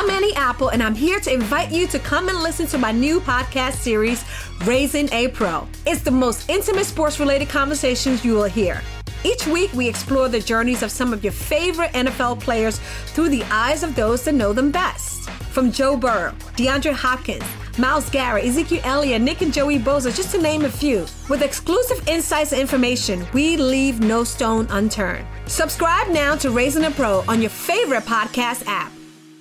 I'm Annie Apple, and I'm here to invite you to come and listen to my new podcast series, Raising a Pro. It's the most intimate sports-related conversations you will hear. Each week, we explore the journeys of some of your favorite NFL players through the eyes of those that know them best. From Joe Burrow, DeAndre Hopkins, Myles Garrett, Ezekiel Elliott, Nick and Joey Bosa, just to name a few. With exclusive insights and information, we leave no stone unturned. Subscribe now to Raising a Pro on your favorite podcast app.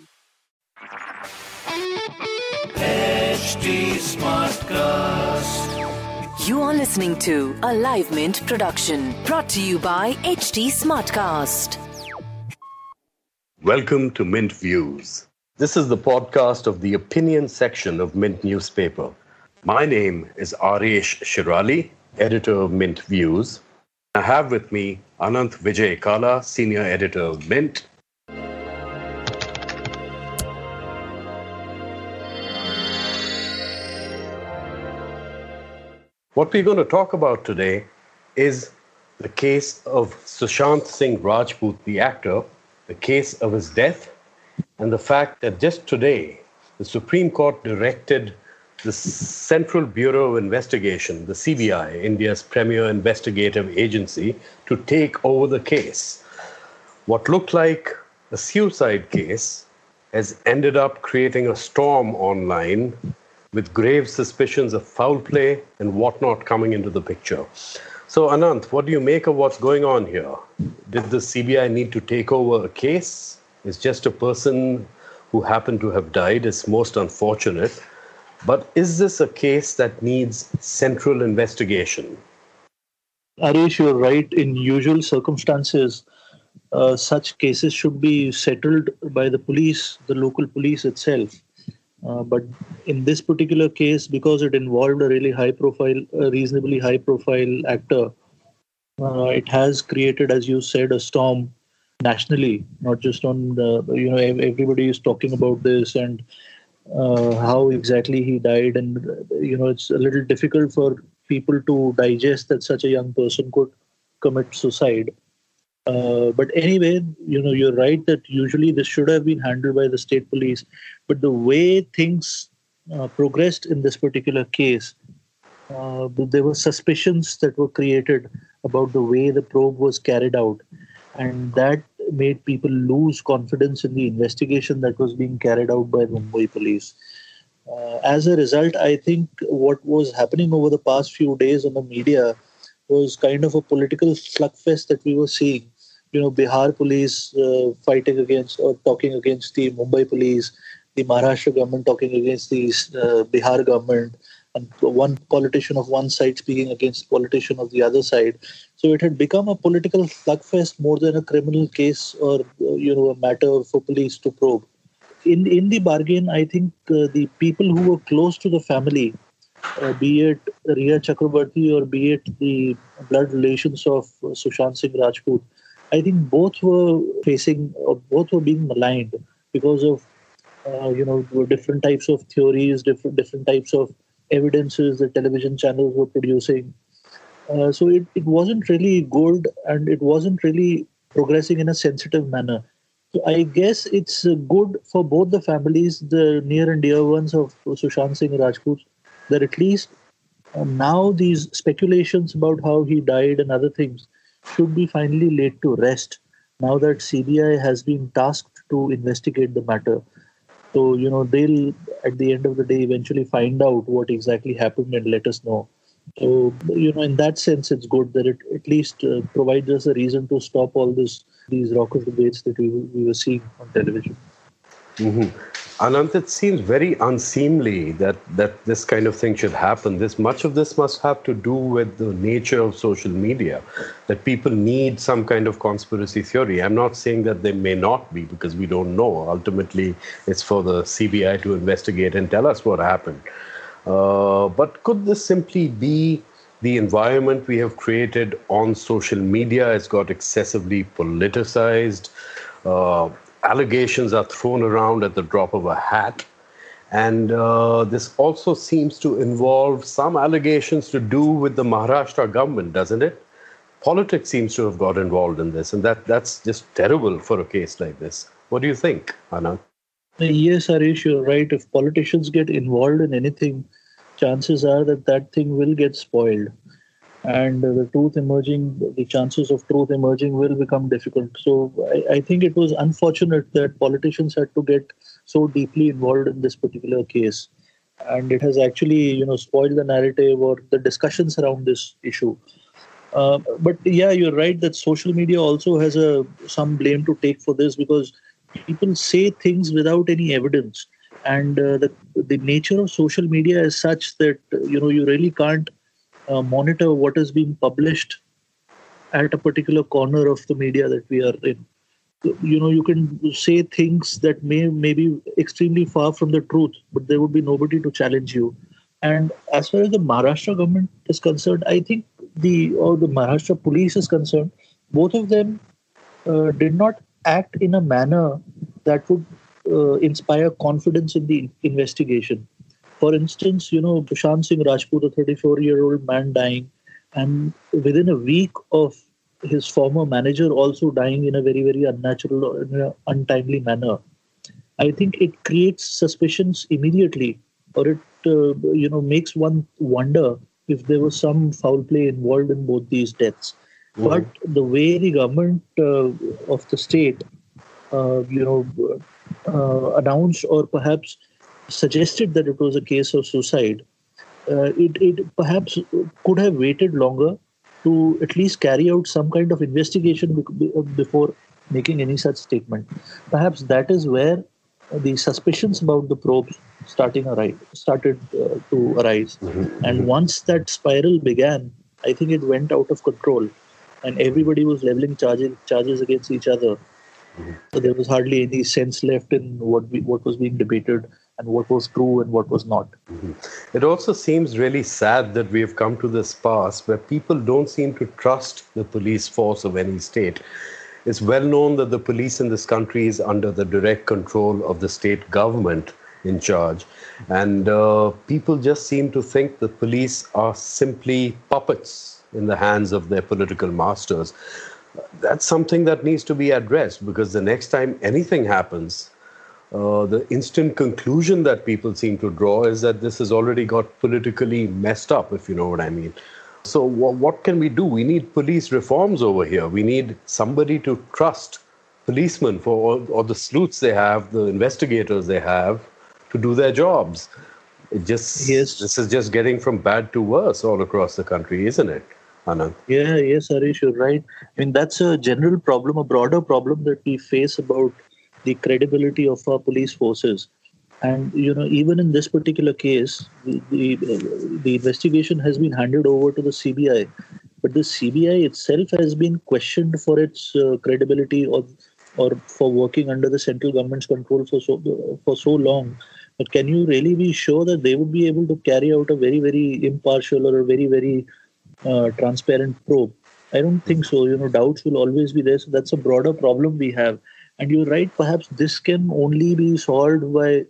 HD Smartcast. You are listening to a Live Mint production brought to you by HD Smartcast. Welcome to Mint Views. This is the podcast of the opinion section of Mint newspaper. My name is Arish Shirali, editor of Mint Views. I have with me Ananth Vijay Kala, senior editor of Mint. What we're going to talk about today is the case of Sushant Singh Rajput, the actor, the case of his death, and the fact that just today, the Supreme Court directed the Central Bureau of Investigation, the CBI, India's premier investigative agency, to take over the case. What looked like a suicide case has ended up creating a storm online with grave suspicions of foul play and whatnot coming into the picture. So, Ananth, what do you make of what's going on here? Did the CBI need to take over a case? Is just a person who happened to have died. It's most unfortunate. But is this a case that needs central investigation? Arish, you're right. In usual circumstances, such cases should be settled by the police, the local police itself. But in this particular case, because it involved a reasonably high-profile actor, it has created, as you said, a storm nationally, not just on everybody is talking about this and how exactly he died. And, it's a little difficult for people to digest that such a young person could commit suicide. But anyway, you're right that usually this should have been handled by the state police. But the way things progressed in this particular case, there were suspicions that were created about the way the probe was carried out. And that made people lose confidence in the investigation that was being carried out by the Mumbai police. As a result, I think what was happening over the past few days on the media was kind of a political slugfest that we were seeing. Bihar police fighting against or talking against the Mumbai police, the Maharashtra government talking against the Bihar government, and one politician of one side speaking against politician of the other side. So it had become a political slugfest more than a criminal case or a matter for police to probe. In the bargain, I think the people who were close to the family, be it Rhea Chakrabarti or be it the blood relations of Sushant Singh Rajput, I think both were being maligned because of different types of theories, different types of evidences that television channels were producing. So it wasn't really good, and it wasn't really progressing in a sensitive manner. So I guess it's good for both the families, the near and dear ones of Sushant Singh Rajput, that at least now these speculations about how he died and other things should be finally laid to rest now that CBI has been tasked to investigate the matter. So, they'll, at the end of the day, eventually find out what exactly happened and let us know. So, in that sense, it's good that it at least provides us a reason to stop all these raucous debates that we were seeing on television. Mm-hmm. Ananth, it seems very unseemly that this kind of thing should happen. Much of this must have to do with the nature of social media, that people need some kind of conspiracy theory. I'm not saying that they may not be, because we don't know. Ultimately, it's for the CBI to investigate and tell us what happened. But could this simply be the environment we have created on social media has got excessively politicized? Allegations are thrown around at the drop of a hat. And this also seems to involve some allegations to do with the Maharashtra government, doesn't it? Politics seems to have got involved in this, and that's just terrible for a case like this. What do you think, Anand? Yes, Harish, you're right. If politicians get involved in anything, chances are that that thing will get spoiled. And the chances of truth emerging will become difficult. So I think it was unfortunate that politicians had to get so deeply involved in this particular case. And it has actually, spoiled the narrative or the discussions around this issue. But yeah, you're right that social media also has some blame to take for this, because people say things without any evidence, and the nature of social media is such that you really can't monitor what is being published at a particular corner of the media that we are in. You can say things that may be extremely far from the truth, but there would be nobody to challenge you. And as far as the Maharashtra government is concerned, I think the Maharashtra police is concerned, both of them did not act in a manner that would inspire confidence in the investigation. For instance, Sushant Singh Rajput, a 34-year-old man dying, and within a week of his former manager also dying in a very, very unnatural or untimely manner. I think it creates suspicions immediately, or it makes one wonder if there was some foul play involved in both these deaths. Mm-hmm. But the way the government of the state, announced or perhaps suggested that it was a case of suicide, it perhaps could have waited longer to at least carry out some kind of investigation before making any such statement. Perhaps that is where the suspicions about the probes started to arise. Mm-hmm. And once that spiral began, I think it went out of control, and everybody was leveling charges against each other. Mm-hmm. So there was hardly any sense left in what was being debated and what was true and what was not. Mm-hmm. It also seems really sad that we have come to this pass where people don't seem to trust the police force of any state. It's well known that the police in this country is under the direct control of the state government in charge. And people just seem to think the police are simply puppets in the hands of their political masters. That's something that needs to be addressed, because the next time anything happens, the instant conclusion that people seem to draw is that this has already got politically messed up, if you know what I mean. So what can we do? We need police reforms over here. We need somebody to trust policemen for all the sleuths they have, the investigators they have, to do their jobs. This is just getting from bad to worse all across the country, isn't it, Anand? Yes, Harish, you're right. I mean, that's a general problem, a broader problem that we face about the credibility of our police forces. And, even in this particular case, the investigation has been handed over to the CBI. But the CBI itself has been questioned for its credibility or for working under the central government's control for so long. But can you really be sure that they would be able to carry out a very, very impartial or a very, very transparent probe? I don't think so. Doubts will always be there. So that's a broader problem we have. And you're right, perhaps this can only be solved by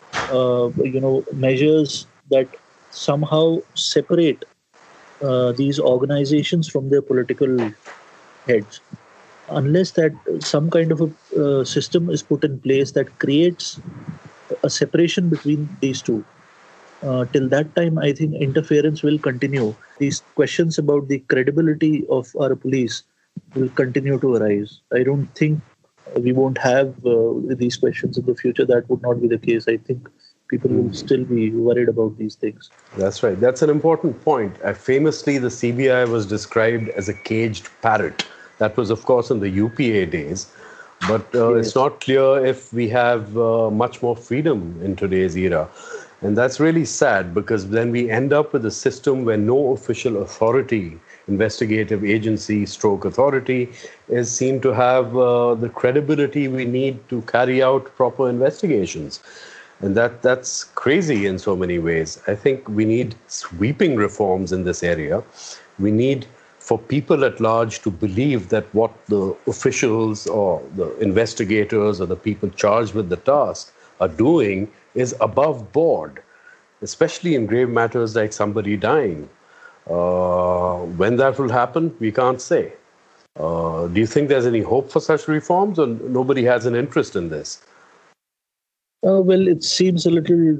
measures that somehow separate these organizations from their political heads. Unless that some kind of a system is put in place that creates a separation between these two, till that time, I think interference will continue. These questions about the credibility of our police will continue to arise. I don't think we won't have these questions in the future. That would not be the case. I think people will still be worried about these things. That's right. That's an important point. Famously, the CBI was described as a caged parrot. That was, of course, in the UPA days. But It's not clear if we have much more freedom in today's era. And that's really sad, because then we end up with a system where no official authority, investigative agency, authority, is seen to have the credibility we need to carry out proper investigations. And that's crazy in so many ways. I think we need sweeping reforms in this area. We need for people at large to believe that what the officials or the investigators or the people charged with the task are doing is above board, especially in grave matters like somebody dying. When that will happen, we can't say. Do you think there's any hope for such reforms, or nobody has an interest in this? Well, it seems a little,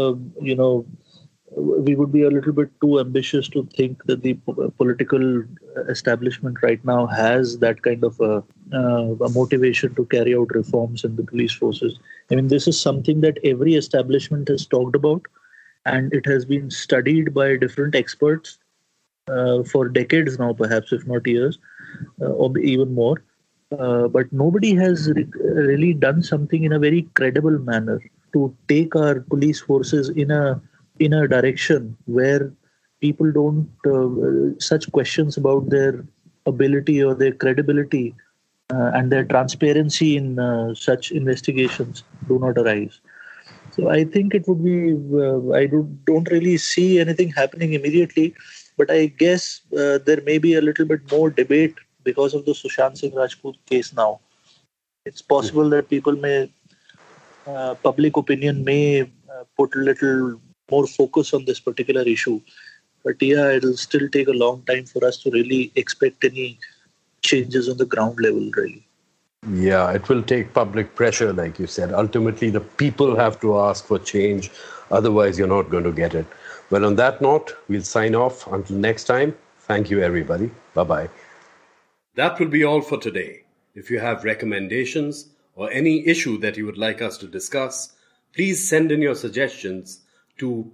we would be a little bit too ambitious to think that the political establishment right now has that kind of a motivation to carry out reforms in the police forces. I mean, this is something that every establishment has talked about, and it has been studied by different experts for decades now, perhaps, if not years, or even more. But nobody has really done something in a very credible manner to take our police forces in a direction where people don't such questions about their ability or their credibility and their transparency in such investigations do not arise. So I think it would be, I don't really see anything happening immediately, but I guess there may be a little bit more debate because of the Sushant Singh Rajput case now. It's possible that people may, public opinion may put a little more focus on this particular issue. But yeah, it'll still take a long time for us to really expect any changes on the ground level, really. Yeah, it will take public pressure, like you said. Ultimately, the people have to ask for change. Otherwise, you're not going to get it. Well, on that note, we'll sign off. Until next time, thank you, everybody. Bye-bye. That will be all for today. If you have recommendations or any issue that you would like us to discuss, please send in your suggestions to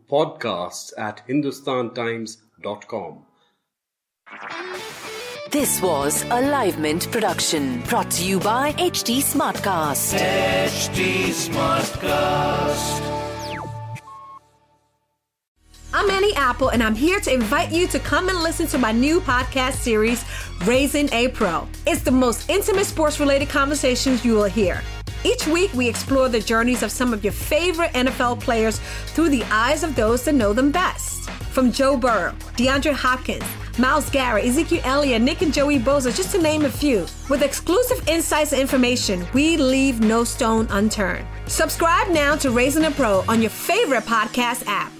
podcasts@hindustantimes.com. This was a Live Mint production brought to you by HT Smartcast. HT Smartcast. I'm Annie Apple, and I'm here to invite you to come and listen to my new podcast series, Raising a Pro. It's the most intimate sports-related conversations you will hear. Each week, we explore the journeys of some of your favorite NFL players through the eyes of those that know them best. From Joe Burrow, DeAndre Hopkins, Myles Garrett, Ezekiel Elliott, Nick and Joey Bosa, just to name a few. With exclusive insights and information, we leave no stone unturned. Subscribe now to Raising a Pro on your favorite podcast app.